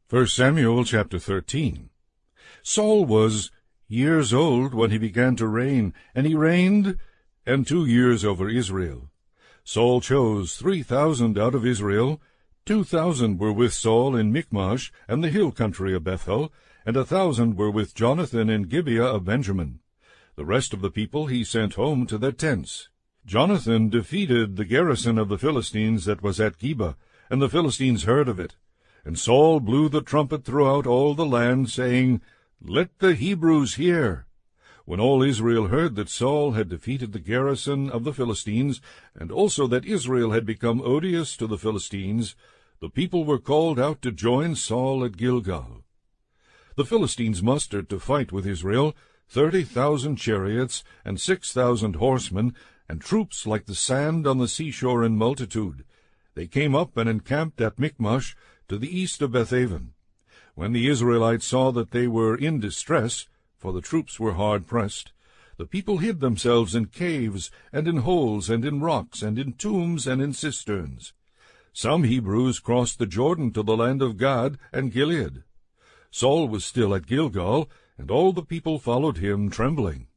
1 Samuel chapter 13. Saul was years old when he began to reign, and he reigned 2 years over Israel. Saul chose 3,000 out of Israel. 2,000 were with Saul in Michmash and the hill country of Bethel, and 1,000 were with Jonathan in Gibeah of Benjamin. The rest of the people he sent home to their tents. Jonathan defeated the garrison of the Philistines that was at Geba, and the Philistines heard of it. And Saul blew the trumpet throughout all the land, saying, Let the Hebrews hear. When all Israel heard that Saul had defeated the garrison of the Philistines, and also that Israel had become odious to the Philistines, the people were called out to join Saul at Gilgal. The Philistines mustered to fight with Israel 30,000 chariots and 6,000 horsemen, and troops like the sand on the seashore in multitude. They came up and encamped at Michmash, to the east of Bethaven. When the Israelites saw that they were in distress, for the troops were hard pressed, the people hid themselves in caves, and in holes, and in rocks, and in tombs, and in cisterns. Some Hebrews crossed the Jordan to the land of Gad and Gilead. Saul was still at Gilgal, and all the people followed him trembling.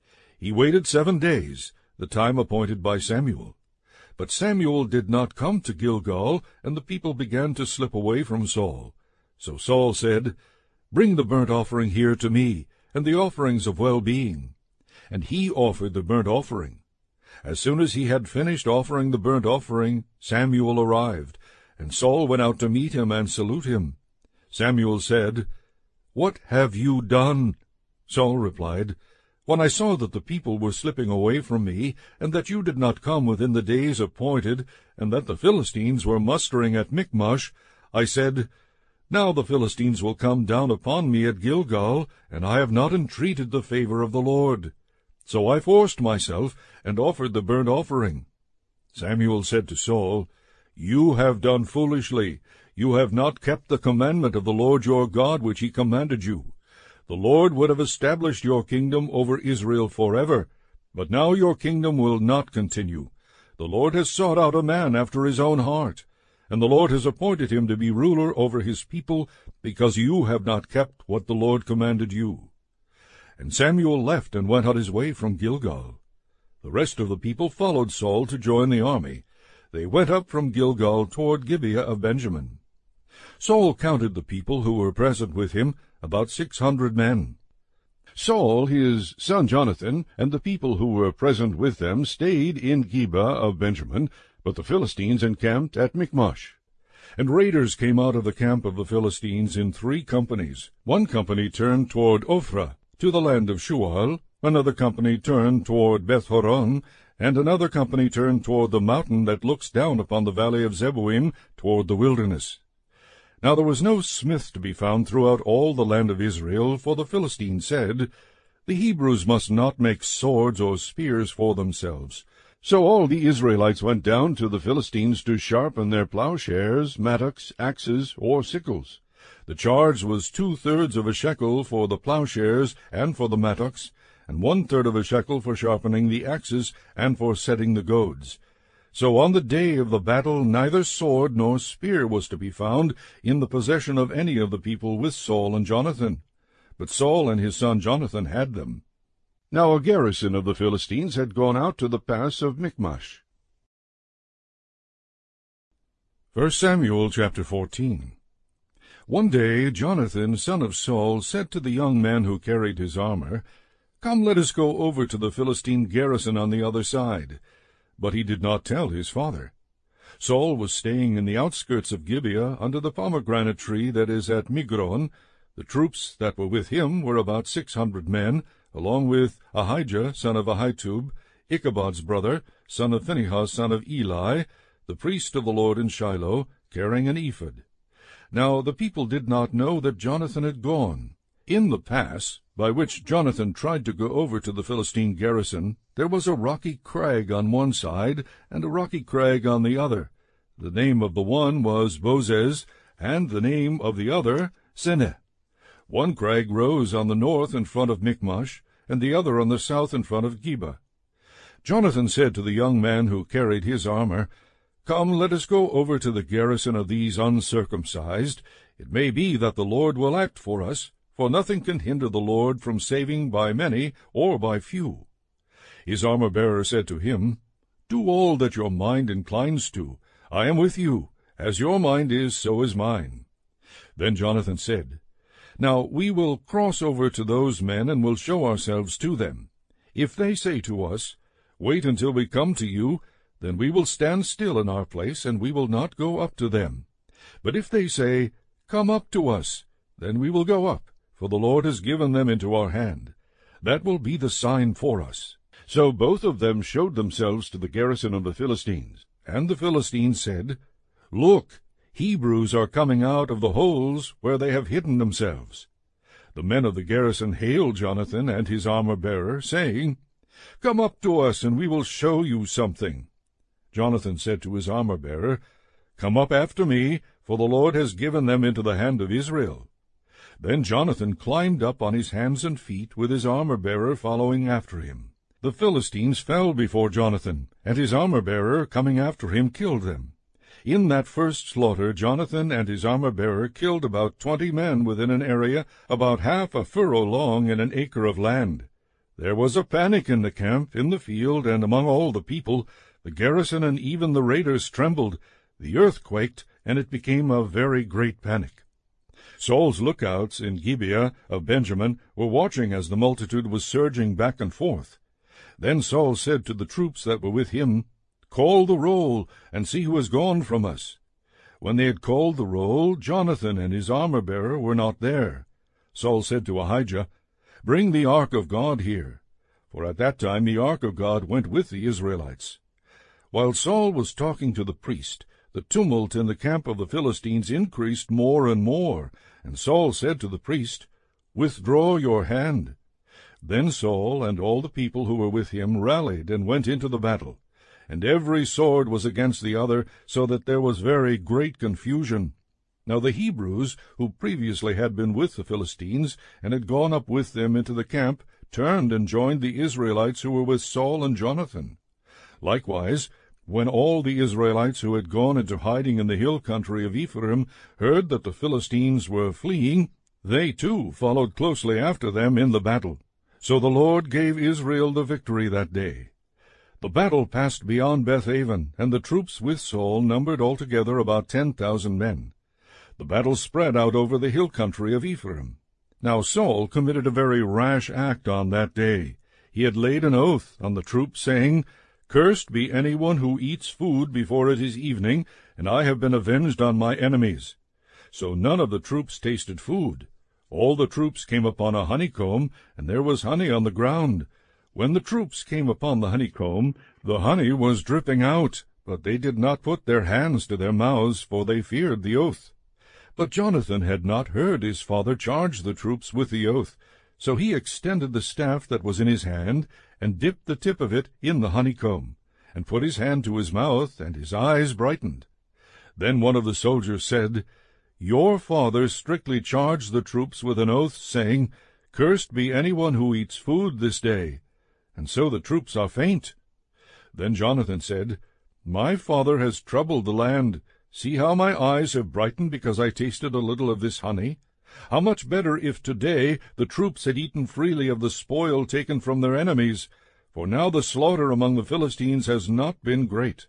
He waited 7 days, the time appointed by Samuel. But Samuel did not come to Gilgal, and the people began to slip away from Saul. So Saul said, Bring the burnt offering here to me, and the offerings of well-being. And he offered the burnt offering. As soon as he had finished offering the burnt offering, Samuel arrived, and Saul went out to meet him and salute him. Samuel said, What have you done? Saul replied, When I saw that the people were slipping away from me, and that you did not come within the days appointed, and that the Philistines were mustering at Michmash, I said, Now the Philistines will come down upon me at Gilgal, and I have not entreated the favor of the Lord. So I forced myself, and offered the burnt offering. Samuel said to Saul, You have done foolishly. You have not kept the commandment of the Lord your God which he commanded you. The Lord would have established your kingdom over Israel forever, but now your kingdom will not continue. The Lord has sought out a man after his own heart, and the Lord has appointed him to be ruler over his people, because you have not kept what the Lord commanded you. And Samuel left and went on his way from Gilgal. The rest of the people followed Saul to join the army. They went up from Gilgal toward Gibeah of Benjamin. Saul counted the people who were present with him, about 600 men. Saul, his son Jonathan, and the people who were present with them stayed in Gibeah of Benjamin, but the Philistines encamped at Michmash. And raiders came out of the camp of the Philistines in 3 companies. One company turned toward Ophrah, to the land of Shual, another company turned toward Beth-horon, and another company turned toward the mountain that looks down upon the valley of Zeboim, toward the wilderness. Now there was no smith to be found throughout all the land of Israel, for the Philistines said, The Hebrews must not make swords or spears for themselves. So all the Israelites went down to the Philistines to sharpen their plowshares, mattocks, axes, or sickles. The charge was 2/3 of a shekel for the plowshares and for the mattocks, and 1/3 of a shekel for sharpening the axes and for setting the goads. So on the day of the battle neither sword nor spear was to be found in the possession of any of the people with Saul and Jonathan. But Saul and his son Jonathan had them. Now a garrison of the Philistines had gone out to the pass of Michmash. 1 Samuel chapter 14. One day Jonathan, son of Saul, said to the young man who carried his armor, Come, let us go over to the Philistine garrison on the other side. But he did not tell his father. Saul was staying in the outskirts of Gibeah under the pomegranate tree that is at Migron. The troops that were with him were about 600 men, along with Ahijah, son of Ahitub, Ichabod's brother, son of Phinehas, son of Eli, the priest of the Lord in Shiloh, carrying an ephod. Now the people did not know that Jonathan had gone. In the pass, by which Jonathan tried to go over to the Philistine garrison, there was a rocky crag on one side and a rocky crag on the other. The name of the one was Bozez, and the name of the other Seneh. One crag rose on the north in front of Michmash, and the other on the south in front of Geba. Jonathan said to the young man who carried his armor, Come, let us go over to the garrison of these uncircumcised. It may be that the Lord will act for us, for nothing can hinder the Lord from saving by many or by few. His armor-bearer said to him, Do all that your mind inclines to. I am with you. As your mind is, so is mine. Then Jonathan said, Now we will cross over to those men, and will show ourselves to them. If they say to us, Wait until we come to you, then we will stand still in our place, and we will not go up to them. But if they say, Come up to us, then we will go up, for the Lord has given them into our hand. That will be the sign for us. So both of them showed themselves to the garrison of the Philistines. And the Philistines said, Look, Hebrews are coming out of the holes where they have hidden themselves. The men of the garrison hailed Jonathan and his armor-bearer, saying, Come up to us, and we will show you something. Jonathan said to his armor-bearer, Come up after me, for the Lord has given them into the hand of Israel. Then Jonathan climbed up on his hands and feet, with his armor-bearer following after him. The Philistines fell before Jonathan, and his armor-bearer, coming after him, killed them. In that first slaughter Jonathan and his armor-bearer killed about 20 men within an area about half a furrow long in an acre of land. There was a panic in the camp, in the field, and among all the people. The garrison and even the raiders trembled. The earth quaked, and it became a very great panic. Saul's lookouts in Gibeah of Benjamin were watching as the multitude was surging back and forth. Then Saul said to the troops that were with him, Call the roll, and see who has gone from us. When they had called the roll, Jonathan and his armor-bearer were not there. Saul said to Ahijah, Bring the ark of God here. For at that time the ark of God went with the Israelites. While Saul was talking to the priest, the tumult in the camp of the Philistines increased more and more, and Saul said to the priest, Withdraw your hand. Then Saul and all the people who were with him rallied and went into the battle. And every sword was against the other, so that there was very great confusion. Now the Hebrews, who previously had been with the Philistines, and had gone up with them into the camp, turned and joined the Israelites who were with Saul and Jonathan. Likewise, when all the Israelites who had gone into hiding in the hill country of Ephraim heard that the Philistines were fleeing, they too followed closely after them in the battle. So the Lord gave Israel the victory that day. The battle passed beyond Bethaven, and the troops with Saul numbered altogether about 10,000 men. The battle spread out over the hill country of Ephraim. Now Saul committed a very rash act on that day. He had laid an oath on the troops, saying, Cursed be anyone who eats food before it is evening, and I have been avenged on my enemies. So none of the troops tasted food. All the troops came upon a honeycomb, and there was honey on the ground. When the troops came upon the honeycomb, the honey was dripping out, but they did not put their hands to their mouths, for they feared the oath. But Jonathan had not heard his father charge the troops with the oath, so he extended the staff that was in his hand, and dipped the tip of it in the honeycomb, and put his hand to his mouth, and his eyes brightened. Then one of the soldiers said, Your father strictly charged the troops with an oath, saying, Cursed be anyone who eats food this day. And so the troops are faint. Then Jonathan said, My father has troubled the land. See how my eyes have brightened because I tasted a little of this honey. How much better if today the troops had eaten freely of the spoil taken from their enemies, for now the slaughter among the Philistines has not been great.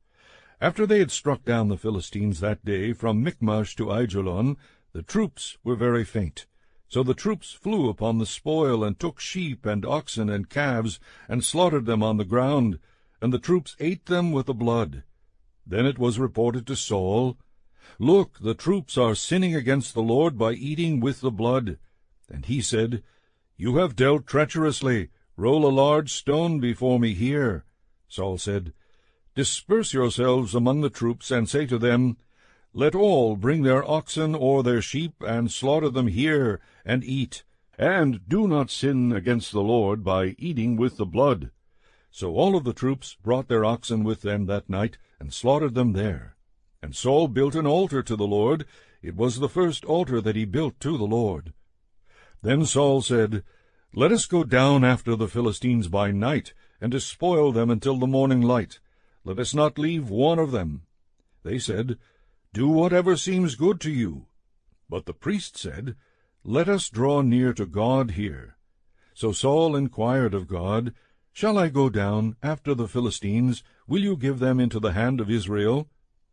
After they had struck down the Philistines that day from Michmash to Aijalon, the troops were very faint. So the troops flew upon the spoil, and took sheep and oxen and calves, and slaughtered them on the ground, and the troops ate them with the blood. Then it was reported to Saul, Look, the troops are sinning against the Lord by eating with the blood. And he said, You have dealt treacherously. Roll a large stone before me here. Saul said, Disperse yourselves among the troops, and say to them, Let all bring their oxen or their sheep, and slaughter them here, and eat. And do not sin against the Lord by eating with the blood. So all of the troops brought their oxen with them that night, and slaughtered them there. And Saul built an altar to the Lord. It was the first altar that he built to the Lord. Then Saul said, Let us go down after the Philistines by night, and despoil them until the morning light. Let us not leave one of them. They said, Do whatever seems good to you. But the priest said, Let us draw near to God here. So Saul inquired of God, Shall I go down after the Philistines? Will you give them into the hand of Israel?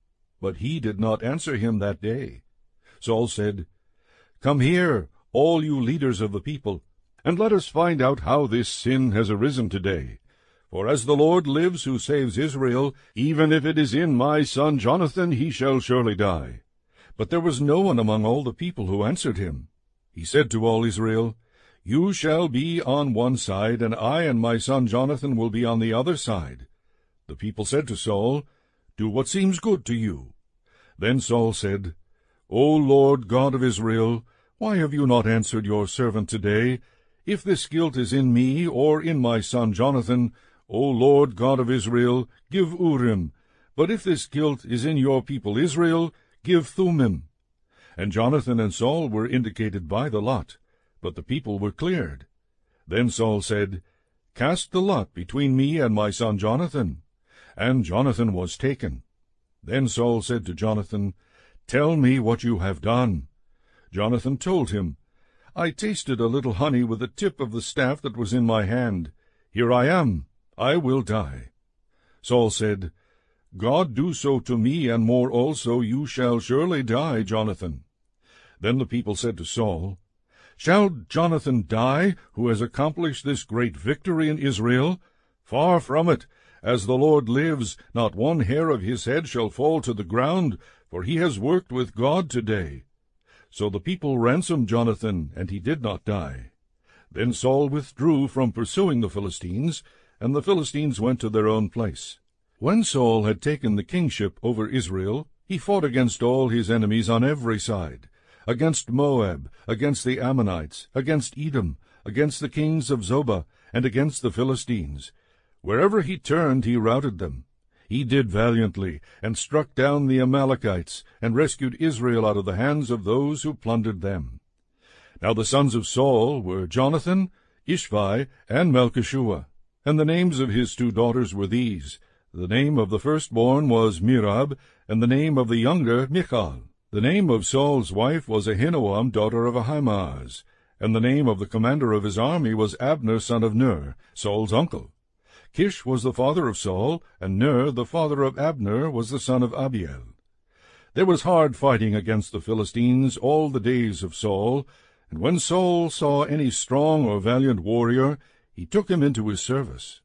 But he did not answer him that day. Saul said, Come here, all you leaders of the people, and let us find out how this sin has arisen today. For as the Lord lives who saves Israel, even if it is in my son Jonathan, he shall surely die. But there was no one among all the people who answered him. He said to all Israel, You shall be on one side, and I and my son Jonathan will be on the other side. The people said to Saul, Do what seems good to you. Then Saul said, O Lord God of Israel, why have you not answered your servant today? If this guilt is in me or in my son Jonathan, O Lord God of Israel, give Urim. But if this guilt is in your people Israel, give Thummim. And Jonathan and Saul were indicated by the lot, but the people were cleared. Then Saul said, Cast the lot between me and my son Jonathan. And Jonathan was taken. Then Saul said to Jonathan, Tell me what you have done. Jonathan told him, I tasted a little honey with the tip of the staff that was in my hand. Here I am. I will die. Saul said, God do so to me, and more also, you shall surely die, Jonathan. Then the people said to Saul, Shall Jonathan die, who has accomplished this great victory in Israel? Far from it. As the Lord lives, not one hair of his head shall fall to the ground, for he has worked with God today. So the people ransomed Jonathan, and he did not die. Then Saul withdrew from pursuing the Philistines, and the Philistines went to their own place. When Saul had taken the kingship over Israel, he fought against all his enemies on every side, against Moab, against the Ammonites, against Edom, against the kings of Zobah, and against the Philistines. Wherever he turned, he routed them. He did valiantly, and struck down the Amalekites, and rescued Israel out of the hands of those who plundered them. Now the sons of Saul were Jonathan, Ishvi, and Melchishua, and the names of his 2 daughters were these. The name of the firstborn was Merab, and the name of the younger Michal. The name of Saul's wife was Ahinoam, daughter of Ahimaaz, and the name of the commander of his army was Abner, son of Ner, Saul's uncle. Kish was the father of Saul, and Ner, the father of Abner, was the son of Abiel. There was hard fighting against the Philistines all the days of Saul, and when Saul saw any strong or valiant warrior, he took him into his service.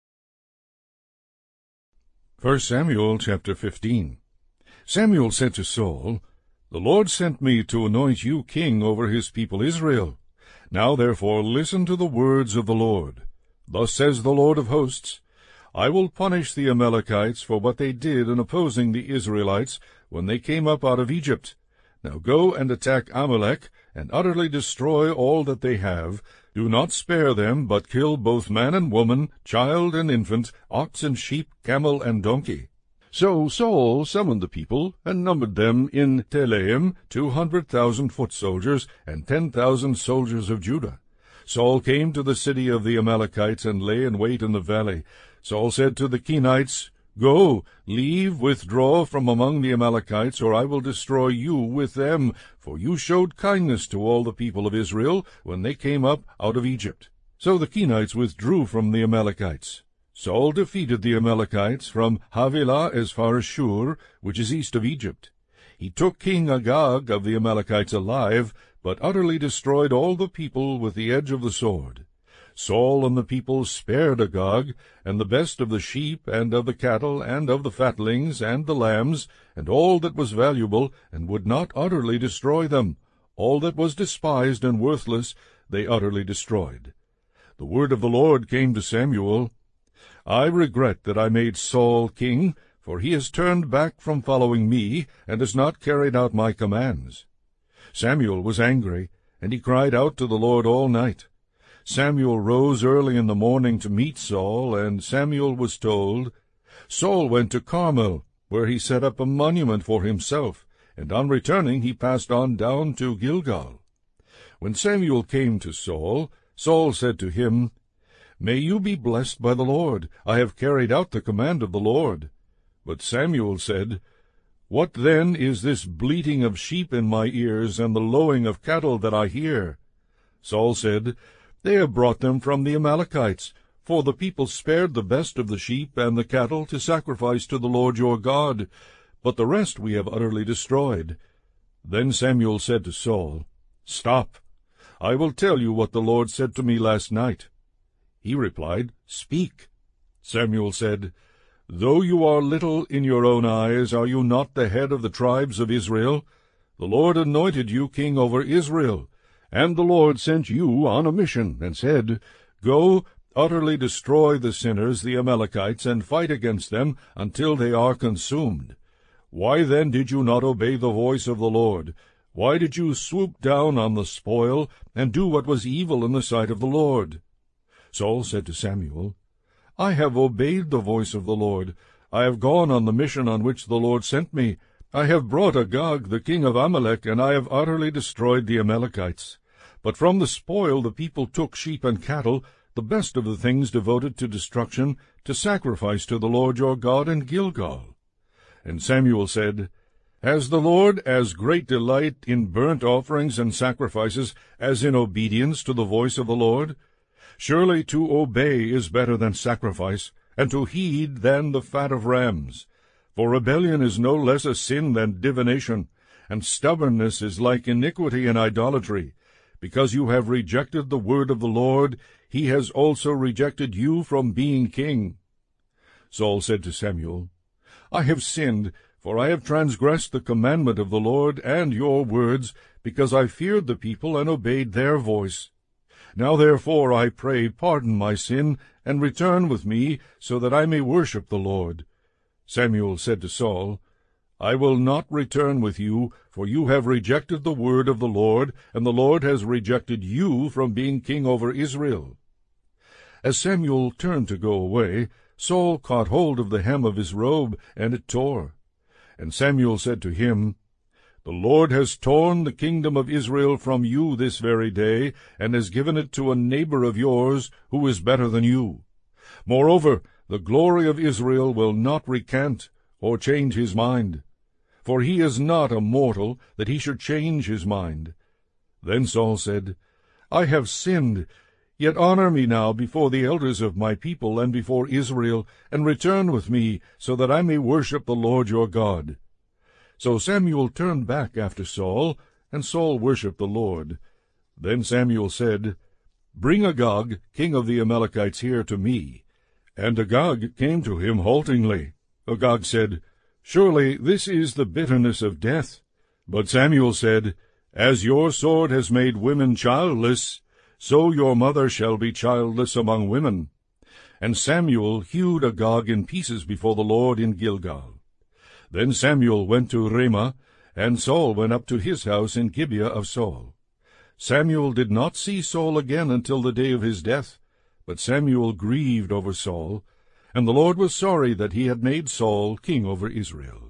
1 Samuel chapter 15. Samuel said to Saul, The Lord sent me to anoint you king over his people Israel. Now therefore listen to the words of the Lord. Thus says the Lord of hosts, I will punish the Amalekites for what they did in opposing the Israelites when they came up out of Egypt. Now go and attack Amalek, and utterly destroy all that they have. Do not spare them, but kill both man and woman, child and infant, ox and sheep, camel and donkey. So Saul summoned the people, and numbered them in Telaim 200,000 foot soldiers, and 10,000 soldiers of Judah. Saul came to the city of the Amalekites, and lay in wait in the valley. Saul said to the Kenites, Go, withdraw from among the Amalekites, or I will destroy you with them, for you showed kindness to all the people of Israel when they came up out of Egypt. So the Kenites withdrew from the Amalekites. Saul defeated the Amalekites from Havilah as far as Shur, which is east of Egypt. He took King Agag of the Amalekites alive, but utterly destroyed all the people with the edge of the sword. Saul and the people spared Agag, and the best of the sheep, and of the cattle, and of the fatlings, and the lambs, and all that was valuable, and would not utterly destroy them. All that was despised and worthless they utterly destroyed. The word of the Lord came to Samuel, I regret that I made Saul king, for he has turned back from following me, and has not carried out my commands. Samuel was angry, and he cried out to the Lord all night. Samuel rose early in the morning to meet Saul, and Samuel was told, Saul went to Carmel, where he set up a monument for himself, and on returning he passed on down to Gilgal. When Samuel came to Saul, Saul said to him, May you be blessed by the Lord. I have carried out the command of the Lord. But Samuel said, What then is this bleating of sheep in my ears, and the lowing of cattle that I hear? Saul said, They have brought them from the Amalekites, for the people spared the best of the sheep and the cattle to sacrifice to the Lord your God, but the rest we have utterly destroyed. Then Samuel said to Saul, Stop, I will tell you what the Lord said to me last night. He replied, Speak. Samuel said, Though you are little in your own eyes, are you not the head of the tribes of Israel? The Lord anointed you king over Israel, and the Lord sent you on a mission, and said, Go, utterly destroy the sinners, the Amalekites, and fight against them until they are consumed. Why then did you not obey the voice of the Lord? Why did you swoop down on the spoil, and do what was evil in the sight of the Lord? Saul said to Samuel, I have obeyed the voice of the Lord. I have gone on the mission on which the Lord sent me. I have brought Agag, the king of Amalek, and I have utterly destroyed the Amalekites. But from the spoil the people took sheep and cattle, the best of the things devoted to destruction, to sacrifice to the Lord your God in Gilgal. And Samuel said, Has the Lord as great delight in burnt offerings and sacrifices as in obedience to the voice of the Lord? Surely to obey is better than sacrifice, and to heed than the fat of rams. For rebellion is no less a sin than divination, and stubbornness is like iniquity and idolatry. Because you have rejected the word of the Lord, he has also rejected you from being king. Saul said to Samuel, I have sinned, for I have transgressed the commandment of the Lord and your words, because I feared the people and obeyed their voice. Now therefore, I pray, pardon my sin, and return with me, so that I may worship the Lord. Samuel said to Saul, I will not return with you, for you have rejected the word of the Lord, and the Lord has rejected you from being king over Israel. As Samuel turned to go away, Saul caught hold of the hem of his robe, and it tore. And Samuel said to him, The Lord has torn the kingdom of Israel from you this very day, and has given it to a neighbor of yours, who is better than you. Moreover, the glory of Israel will not recant or change his mind. For he is not a mortal, that he should change his mind. Then Saul said, I have sinned. Yet honor me now before the elders of my people and before Israel, and return with me, so that I may worship the Lord your God. So Samuel turned back after Saul, and Saul worshipped the Lord. Then Samuel said, Bring Agag, king of the Amalekites, here to me. And Agag came to him haltingly. Agag said, Surely this is the bitterness of death. But Samuel said, As your sword has made women childless, so your mother shall be childless among women. And Samuel hewed Agag in pieces before the Lord in Gilgal. Then Samuel went to Ramah, and Saul went up to his house in Gibeah of Saul. Samuel did not see Saul again until the day of his death, but Samuel grieved over Saul, and the Lord was sorry that he had made Saul king over Israel.